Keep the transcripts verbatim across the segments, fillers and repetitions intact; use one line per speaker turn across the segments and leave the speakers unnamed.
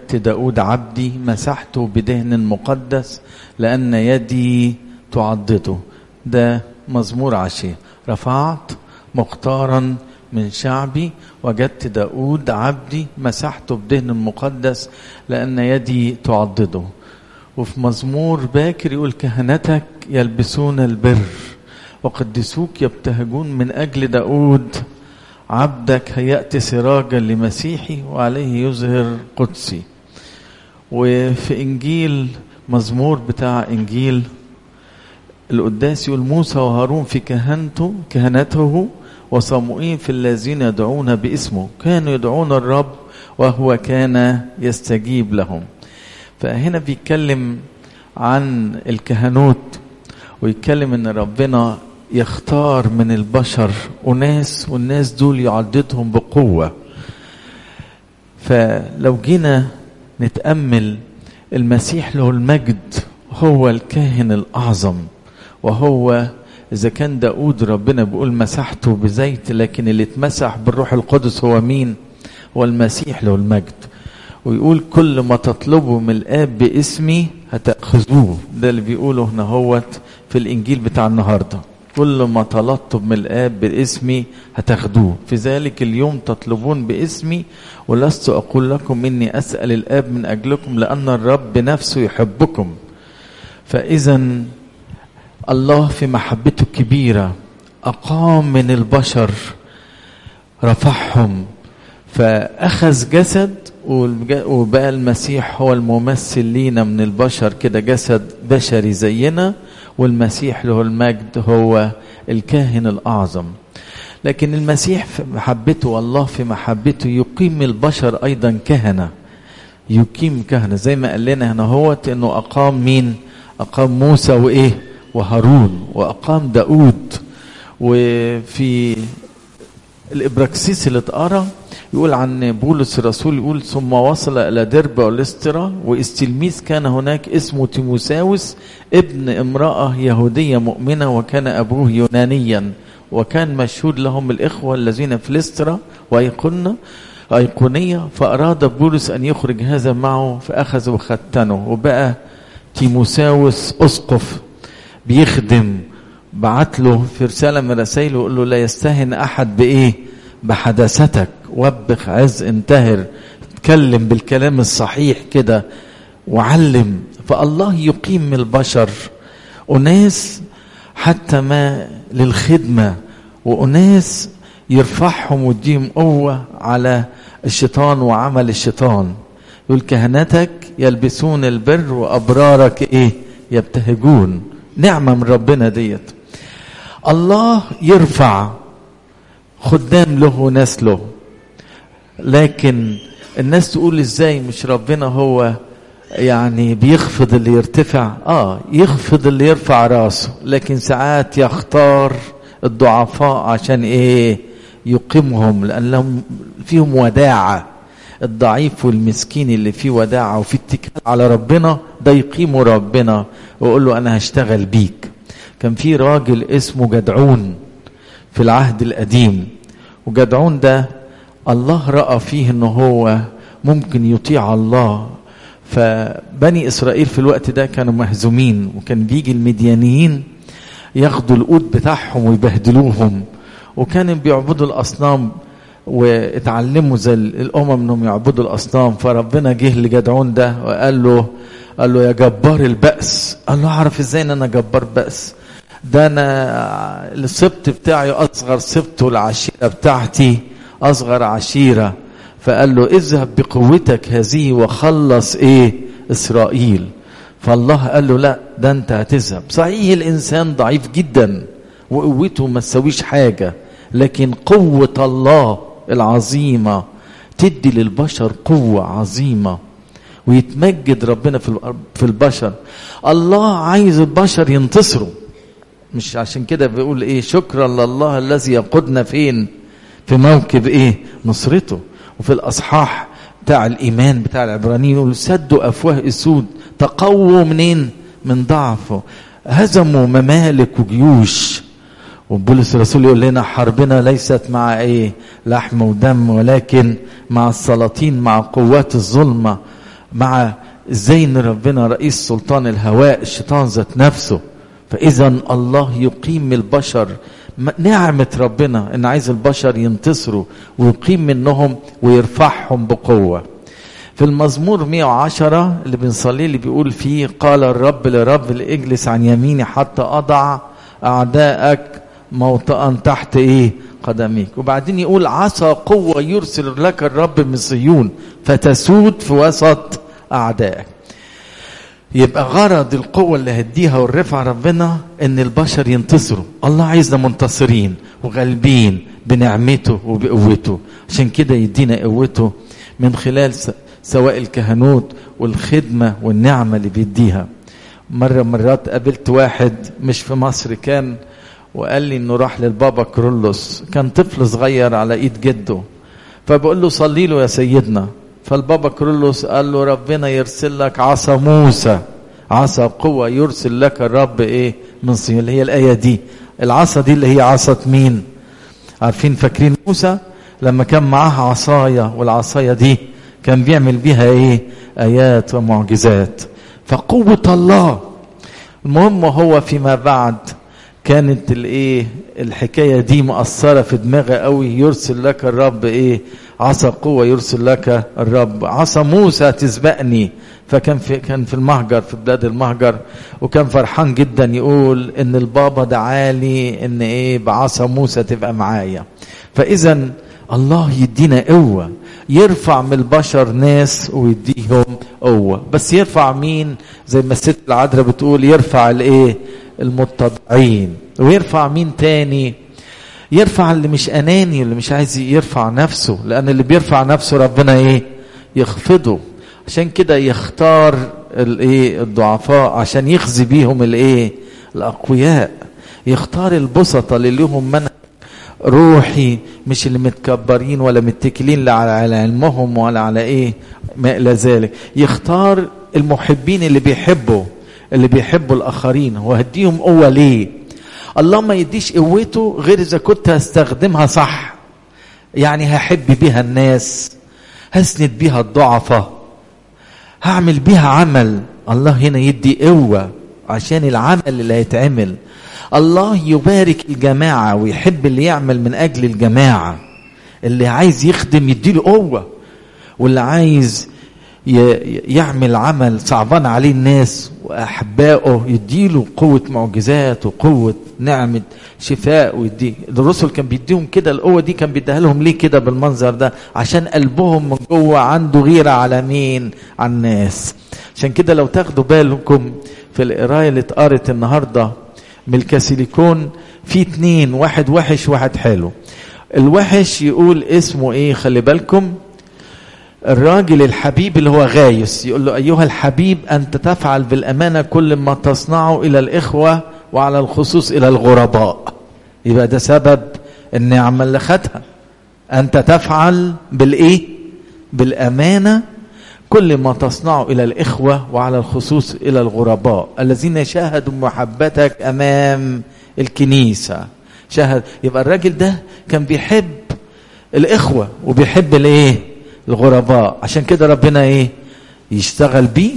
وجدت داود عبدي مسحته بدهن مقدس لأن يدي تعضده. ده مزمور عشية. رفعت مختارا من شعبي وجدت داود عبدي مسحته بدهن مقدس لأن يدي تعضده. وفي مزمور باكر يقول كهنتك يلبسون البر وقدسوك يبتهجون من أجل داود عبدك هيأت سراجا لمسيحي وعليه يظهر قدسي. وفي إنجيل مزمور بتاع إنجيل القداس يقول موسى وهارون في كهنته كهنته وصموئيل في الذين يدعون باسمه كانوا يدعون الرب وهو كان يستجيب لهم. فهنا بيتكلم عن الكهنوت ويتكلم ان ربنا يختار من البشر وناس والناس دول يعددهم بقوة. فلو جينا نتأمل المسيح له المجد هو الكاهن الأعظم، وهو إذا كان داود ربنا بيقول مسحته بزيت، لكن اللي اتمسح بالروح القدس هو مين؟ هو المسيح له المجد. ويقول كل ما تطلبوا من الآب باسمي هتأخذوه. ده اللي بيقوله هنا هوت في الإنجيل بتاع النهاردة. كل ما طلبتم من الآب باسمي هتاخدوه. في ذلك اليوم تطلبون باسمي ولست أقول لكم إني أسأل الآب من أجلكم لأن الرب نفسه يحبكم. فإذا الله في محبته الكبيرة أقام من البشر، رفعهم، فأخذ جسد وبقى المسيح هو الممثل لينا من البشر كده، جسد بشري زينا، والمسيح له المجد هو الكاهن الأعظم. لكن المسيح في محبته والله في محبته يقيم البشر أيضا كهنة، يقيم كهنة زي ما قال لنا هنا هوت إنه أقام مين؟ أقام موسى وإيه؟ وهارون، وأقام داود. وفي الإبراكسيس اللي اتقرأ يقول عن بولس الرسول يقول ثم وصل إلى دربة ولسترا واستلميذ كان هناك اسمه تيموساوس ابن امرأة يهودية مؤمنة وكان أبوه يونانيا، وكان مشهود لهم الإخوة الذين في لسترا وأيقونة أيقونية، فأراد بولس أن يخرج هذا معه فأخذ وختنه، وبقى تيموساوس أسقف بيخدم. بعت له في رسالة من رسائله يقول له لا يستهن أحد بإيه؟ بحداثتك، وبخ عز انتهر، اتكلم بالكلام الصحيح كده وعلم. فالله يقيم البشر أناس حتى ما للخدمة، وأناس يرفعهم ويديهم قوة على الشيطان وعمل الشيطان. يقول كهنتك يلبسون البر وأبرارك إيه؟ يبتهجون. نعمة من ربنا ديت. الله يرفع خدام له وناس له، لكن الناس تقول ازاي مش ربنا هو يعني بيخفض اللي يرتفع؟ اه يخفض اللي يرفع راسه، لكن ساعات يختار الضعفاء عشان ايه؟ يقيمهم، لان لهم فيهم وداعة. الضعيف والمسكين اللي فيه وداعة وفيه اتكال على ربنا ده يقيمه ربنا ويقول له انا هشتغل بيك. كان في راجل اسمه جدعون في العهد القديم، وجدعون ده الله رأى فيه انه هو ممكن يطيع الله. فبني اسرائيل في الوقت ده كانوا مهزومين، وكان بيجي المديانيين ياخدوا القوت بتاعهم ويبهدلوهم، وكانوا بيعبدوا الاصنام واتعلموا زي الامم انهم يعبدوا الاصنام. فربنا جه لجدعون ده وقال له قال له يا جبار البأس. قال له اعرف ازاي ان انا جبار بأس؟ ده انا السبط بتاعي اصغر سبط والعشيرة بتاعتي اصغر عشيرة. فقال له اذهب بقوتك هذه وخلص ايه؟ اسرائيل. فالله قال له لا، ده انت هتذهب. صحيح الانسان ضعيف جدا وقوته ما تسويش حاجة، لكن قوة الله العظيمة تدي للبشر قوة عظيمة، ويتمجد ربنا في البشر. الله عايز البشر ينتصروا، مش عشان كده بيقول ايه؟ شكرا لله الذي يقودنا فين؟ في موكب ايه؟ نصرته. وفي الاصحاح بتاع الايمان بتاع العبرانيين يقول سدوا افواه اسود، تقووا منين؟ من ضعفه، هزموا ممالك وجيوش. وبولس الرسول يقول لنا حربنا ليست مع ايه؟ لحم ودم، ولكن مع السلاطين، مع قوات الظلمة، مع ازاي ان ربنا رئيس سلطان الهواء الشيطان ذات نفسه. فاذا الله يقيم البشر، نعمة ربنا ان عايز البشر ينتصروا ويقيم منهم ويرفعهم بقوة. في المزمور مئة وعشرة اللي بنصليه اللي بيقول فيه قال الرب لرب اجلس عن يميني حتى اضع اعدائك موطئا تحت ايه قدميك. وبعدين يقول عصا قوة يرسل لك الرب من صهيون فتسود في وسط اعدائك. يبقى غرض القوة اللي هديها والرفع ربنا ان البشر ينتصروا. الله عايزنا منتصرين وغالبين بنعمته وبقوته، عشان كده يدينا قوته من خلال سواء الكهنوت والخدمة والنعمة اللي بيديها. مرة مرات قابلت واحد مش في مصر كان، وقال لي انه راح للبابا كرولوس، كان طفل صغير على ايد جده، فبقول له صلي له يا سيدنا. فالبابا كرولوس قال له ربنا يرسل لك عصا موسى، عصا قوة يرسل لك الرب ايه من صهيون، اللي هي الآية دي. العصا دي اللي هي عصا مين؟ عارفين فاكرين موسى لما كان معاه عصايا، والعصايا دي كان بيعمل بيها ايه آيات ومعجزات. فقوة الله. المهم هو فيما بعد كانت الايه الحكايه دي مؤثره في دماغه قوي، يرسل لك الرب ايه عصا قوه يرسل لك الرب عصا موسى تسبقني. فكان في كان في المهجر في بلاد المهجر، وكان فرحان جدا يقول ان البابا دعالي ان ايه بعصا موسى تبقى معايا. فاذا الله يدينا قوه، يرفع من البشر ناس ويديهم قوه، بس يرفع مين؟ زي ما الست العذراء بتقول يرفع الايه المتضعين. ويرفع مين تاني؟ يرفع اللي مش اناني، اللي مش عايز يرفع نفسه، لان اللي بيرفع نفسه ربنا ايه يخفضه. عشان كده يختار الايه الضعفاء عشان يخزي بيهم الايه الاقوياء. يختار البسطة اللي لهم منهج روحي، مش اللي متكبرين ولا متكلين لا على علمهم ولا على ايه ما الى ذلك. يختار المحبين اللي بيحبوا اللي بيحبوا الآخرين. وهديهم قوة ليه؟ الله ما يديش قوته غير إذا كنت هستخدمها صح. يعني هحب بيها الناس، هسند بيها الضعفة، هعمل بيها عمل. الله هنا يدي قوة عشان العمل اللي هيتعمل. الله يبارك الجماعة ويحب اللي يعمل من أجل الجماعة. اللي عايز يخدم يديله قوة، واللي عايز يعمل عمل صعبان عليه الناس وأحبائه يديله قوة معجزات وقوة نعمة شفاء. ويديه الرسل كان بيديهم كده القوة دي، كان بيديها لهم ليه كده بالمنظر ده؟ عشان قلبهم من جوه عنده غيرة على مين؟ على الناس. عشان كده لو تاخدوا بالكم في القراية اللي اتقرت النهاردة من الكاسيليكون، في اتنين، واحد وحش واحد حلو. الوحش يقول اسمه ايه؟ خلي بالكم، الراجل الحبيب اللي هو غايس، يقول له أيها الحبيب أنت تفعل بالأمانة كل ما تصنعه إلى الإخوة وعلى الخصوص إلى الغرباء. يبقى ده سبب النعمة اللي خدها. أنت تفعل بالإيه؟ بالأمانة كل ما تصنعه إلى الإخوة وعلى الخصوص إلى الغرباء الذين شاهدوا محبتك أمام الكنيسة. شاهد. يبقى الراجل ده كان بيحب الإخوة وبيحب الإيه؟ الغرباء. عشان كده ربنا ايه يشتغل بيه.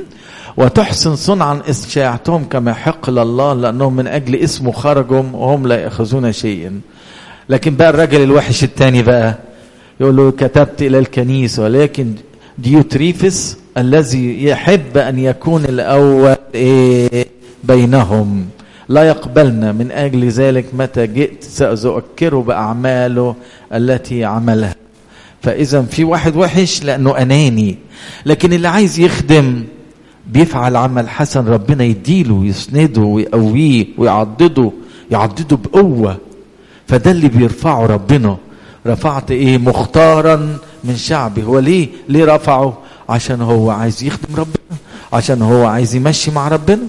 وتحسن صنعا اشاعتهم كما يحق لله لانهم من اجل اسمه خرجوا وهم لا ياخذون شيئا. لكن بقى الراجل الوحش الثاني بقى يقول له كتبت الى الكنيسه ولكن ديوتريفس الذي يحب ان يكون الاول ايه بينهم لا يقبلنا، من اجل ذلك متى جئت ساذكره باعماله التي عملها. فإذا في واحد وحش لأنه أناني، لكن اللي عايز يخدم بيفعل عمل حسن ربنا يديله ويسنده ويقويه ويعضده يعضده بقوة. فده اللي بيرفعه ربنا. رفعت ايه؟ مختارا من شعبه. هو ليه ليه رفعه؟ عشان هو عايز يخدم ربنا، عشان هو عايز يمشي مع ربنا.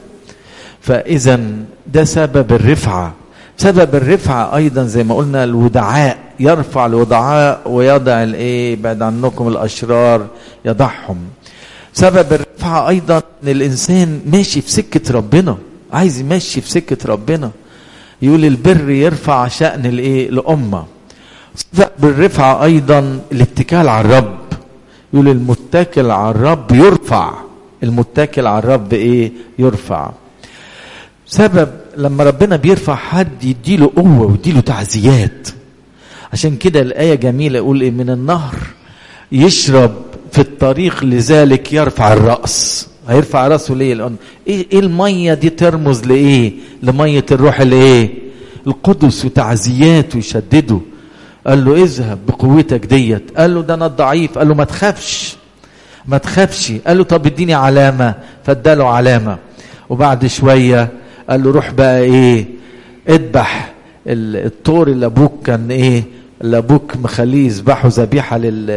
فإذا ده سبب الرفعة. سبب الرفعة أيضا زي ما قلنا الودعاء، يرفع الودعاء ويضع الايه بعد عنكم الأشرار يضعهم. سبب الرفعة أيضا أن الإنسان ماشي في سكة ربنا، عايز يمشي في سكة ربنا. يقول البر يرفع شأن الايه الأمة. سبب الرفعة أيضا الاتكال على الرب. يقول المتكل على الرب يرفع. المتكل على الرب ايه؟ يرفع. سبب لما ربنا بيرفع حد يديله قوة ويديله تعزيات. عشان كده الآية جميلة، يقول ايه؟ من النهر يشرب في الطريق لذلك يرفع الرأس. هيرفع رأسه ليه؟ لأن ايه, إيه المية دي ترمز لايه؟ لمية الروح الايه؟ القدس، وتعزيات ويشدده. قال له اذهب بقوتك ديت. قال له ده انا ضعيف. قال له ما تخافش ما تخافش. قال له طب اديني علامة. فاداله علامة. وبعد شوية قال له روح بقى ايه؟ اذبح الطور اللي ابوك كان ايه؟ اللي ابوك مخليه يذبحه ذبيحة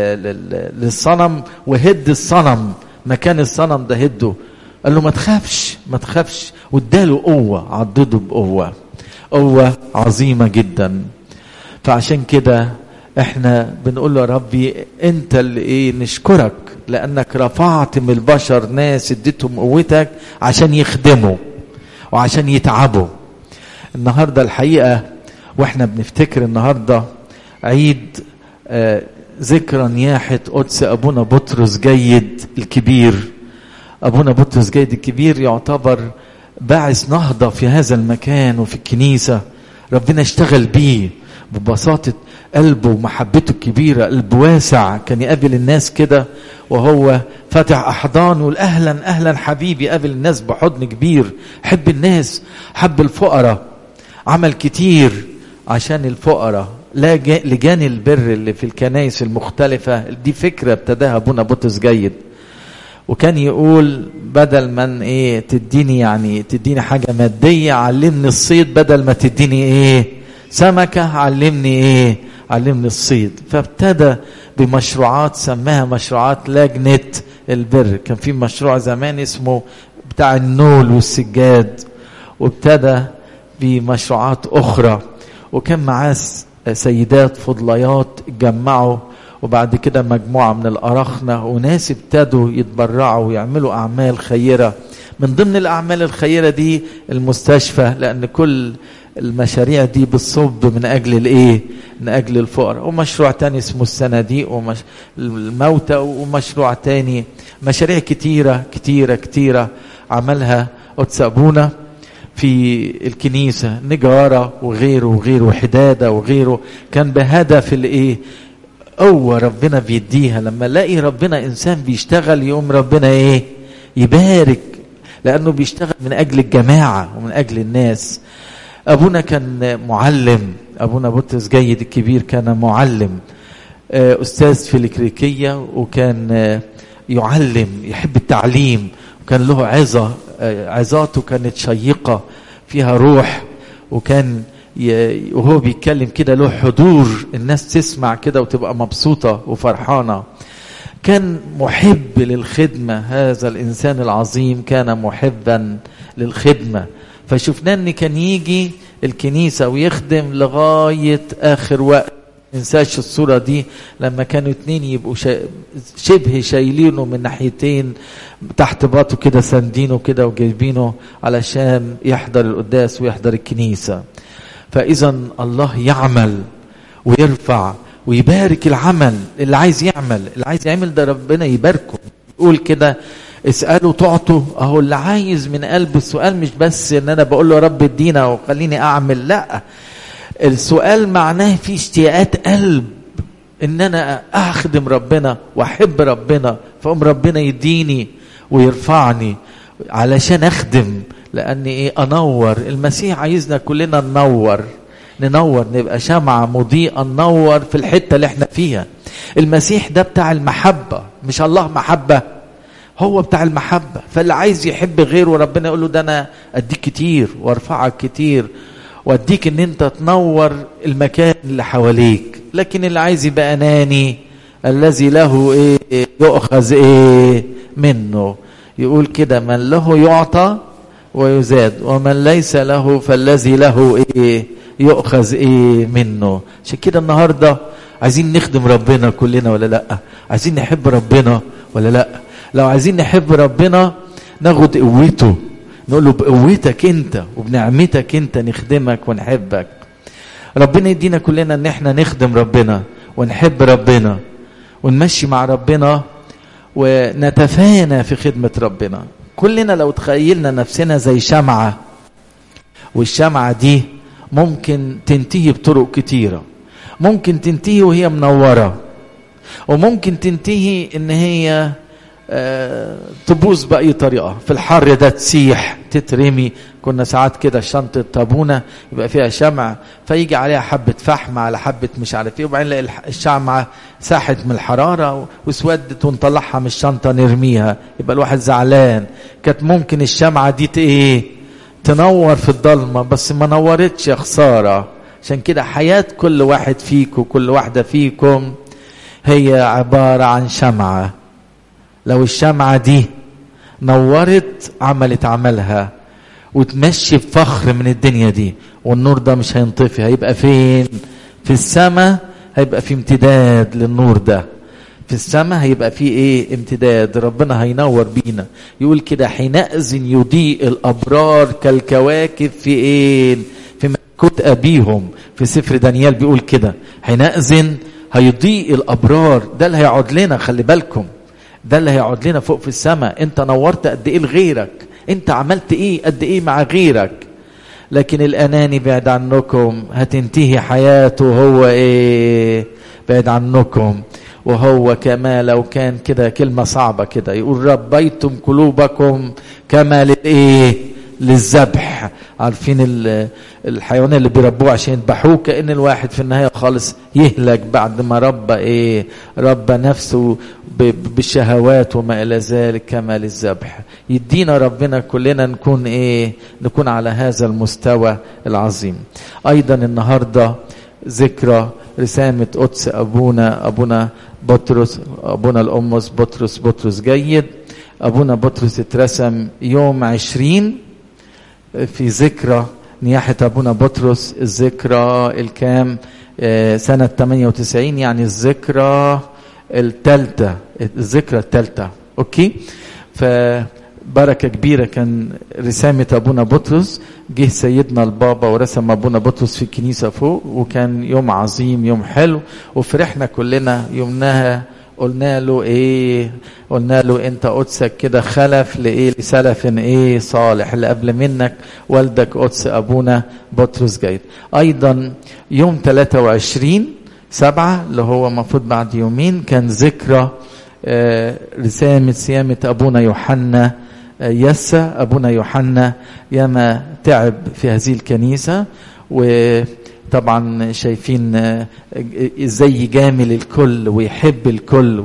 للصنم، وهد الصنم مكان الصنم ده هده. قال له ما تخافش ما تخافش. واداله قوة، عضده بقوة، قوة عظيمة جدا. فعشان كده احنا بنقول له يا ربي انت اللي ايه؟ نشكرك لانك رفعت من البشر ناس اديتهم قوتك عشان يخدموا وعشان يتعبوا. النهاردة الحقيقة واحنا بنفتكر النهاردة عيد آه ذكرى نياحة قدس ابونا بطرس جيد الكبير. ابونا بطرس جيد الكبير يعتبر باعث نهضة في هذا المكان وفي الكنيسة. ربنا اشتغل بيه ببساطة قلبه ومحبته الكبيرة، قلب واسع. كان يقابل الناس كده وهو فاتح أحضان، يقول أهلا أهلا حبيبي. قابل الناس بحضن كبير، حب الناس، حب الفقراء. عمل كتير عشان الفقراء. لا لجان البر اللي في الكنائس المختلفة دي فكرة ابتداها ابونا بطرس جيد. وكان يقول بدل من ايه تديني يعني تديني حاجة مادية، علمني الصيد. بدل ما تديني ايه سمكة، علمني ايه علمني الصيد. فابتدى بمشروعات سماها مشروعات لجنة البر. كان في مشروع زمان اسمه بتاع النول والسجاد، وابتدى بمشروعات اخرى. وكان معاه سيدات فضليات اتجمعوا، وبعد كده مجموعة من الأراخنة وناس ابتدوا يتبرعوا ويعملوا أعمال خيرة. من ضمن الأعمال الخيرة دي المستشفى، لأن كل المشاريع دي بتصب من أجل الإيه؟ من أجل الفقراء. ومشروع تاني اسمه الصناديق ومش الموتى، ومشروع تاني، مشاريع كتيرة كتيرة كتيرة عملها قدس أبونا في الكنيسة، نجارة وغيره وغيره، حدادة وغيره. كان بهدف الإيه؟ قوة ربنا بيديها. لما الاقي ربنا إنسان بيشتغل يقوم ربنا إيه؟ يبارك، لأنه بيشتغل من أجل الجماعة ومن أجل الناس. أبونا كان معلم. أبونا بطرس جيد الكبير كان معلم، أستاذ في الكليريكية، وكان يعلم، يحب التعليم، وكان له عظة. عظاته كانت شيقة فيها روح، وكان وهو بيتكلم كده له حضور، الناس تسمع كده وتبقى مبسوطة وفرحانة. كان محب للخدمة. هذا الإنسان العظيم كان محبا للخدمة. فشفنا ان كان يجي الكنيسة ويخدم لغاية آخر وقت. ننساش الصورة دي لما كانوا اتنين يبقوا شبه شايلينه من ناحيتين تحت باطه كده، ساندينه كده وجايبينه علشان يحضر القداس ويحضر الكنيسة. فإذا الله يعمل ويرفع ويبارك العمل. اللي عايز يعمل اللي عايز يعمل ده ربنا يباركه. يقول كده اسألوا تعطوا. اهو اللي عايز من قلب السؤال، مش بس ان انا بقول له رب ادينا وخليني اعمل، لا، السؤال معناه في اشتياقات قلب ان انا اخدم ربنا واحب ربنا، فقوم ربنا يديني ويرفعني علشان اخدم. لان ايه؟ انور. المسيح عايزنا كلنا ننور ننور نبقى شمعة مضيئة ننور في الحتة اللي احنا فيها. المسيح ده بتاع المحبة، مش الله محبة، هو بتاع المحبة. فاللي عايز يحب غيره ربنا يقول له ده انا اديك كتير وارفعك كتير واديك ان انت تنور المكان اللي حواليك. لكن اللي عايز يبقى اناني، الذي له ايه يؤخذ ايه منه. يقول كده من له يعطى ويزاد، ومن ليس له فالذي له ايه يؤخذ ايه منه. عشان كده النهارده عايزين نخدم ربنا كلنا ولا لا؟ عايزين نحب ربنا ولا لا؟ لو عايزين نحب ربنا ناخد قوته، نقول له بقوتك انت وبنعمتك انت نخدمك ونحبك. ربنا يدينا كلنا ان احنا نخدم ربنا ونحب ربنا ونمشي مع ربنا ونتفانى في خدمة ربنا. كلنا لو تخيلنا نفسنا زي شمعة، والشمعة دي ممكن تنتهي بطرق كتيرة، ممكن تنتهي وهي منورة، وممكن تنتهي ان هي آه تبوظ بأي طريقة، في الحر ده تسيح تترمي. كنا ساعات كده شنطة طابونة يبقى فيها شمع، فيجي عليها حبة فحم على حبة مش عارف ايه، وبعدين نلاقي الشمعة ساحت من الحرارة واسودت ونطلعها من الشنطة نرميها، يبقى الواحد زعلان. كانت ممكن الشمعة دي ايه تنور في الضلمة، بس ما نورتش، يا خسارة. عشان كده حياة كل واحد فيكم وكل واحدة فيكم هي عبارة عن شمعة. لو الشمعة دي نورت عملت عملها وتمشي بفخر من الدنيا دي، والنور ده مش هينطفي، هيبقى فين؟ في السماء. هيبقى في امتداد للنور ده في السماء، هيبقى في ايه؟ امتداد. ربنا هينور بينا. يقول كده حينئذ يضيء الابرار كالكواكب في ايه؟ في ملكوت ابيهم. في سفر دانيال بيقول كده حينئذ هيضيء الابرار. ده اللي هيقعد لنا، خلي بالكم، ده اللي هيقعد لنا فوق في السماء. انت نورت قد ايه لغيرك، انت عملت ايه قد ايه مع غيرك. لكن الاناني بعد عنكم هتنتهي حياته هو ايه؟ بعد عنكم. وهو كما لو كان كده كلمة صعبة كده، يقول ربيتم قلوبكم كما للايه؟ للذبح. عارفين الحيوان اللي بيربوه عشان يذبحوه، كأن الواحد في النهاية خالص يهلك بعد ما ربى ايه؟ ربى نفسه بالشهوات وما الى ذلك كما للذبح. يدينا ربنا كلنا نكون ايه؟ نكون على هذا المستوى العظيم. ايضا النهارده ذكرى رسامة قدس ابونا ابونا بطرس، ابونا الأمس بطرس بطرس جيد. ابونا بطرس اترسم يوم عشرين في ذكرى نياحة ابونا بطرس، الذكرى الكام؟ آه سنة ثمانية وتسعين، يعني الذكرى الثالثة، الذكرى الثالثة. اوكي، فبركة كبيرة كان رسامة ابونا بطرس. جه سيدنا البابا ورسم ابونا بطرس في الكنيسة فوق، وكان يوم عظيم، يوم حلو، وفرحنا كلنا يومناها. قلنا له ايه؟ قلنا له انت قدسك كده خلف لايه؟ لسلف ايه؟ صالح اللي قبل منك، والدك قدس ابونا بطرس جيد. ايضا يوم ثلاثة وعشرين سبعة اللي هو المفروض بعد يومين كان ذكرى آه رسامة سيامة ابونا يوحنا آه يسا. ابونا يوحنا ياما تعب في هذه الكنيسة، و طبعا شايفين ازاي يجامل الكل ويحب الكل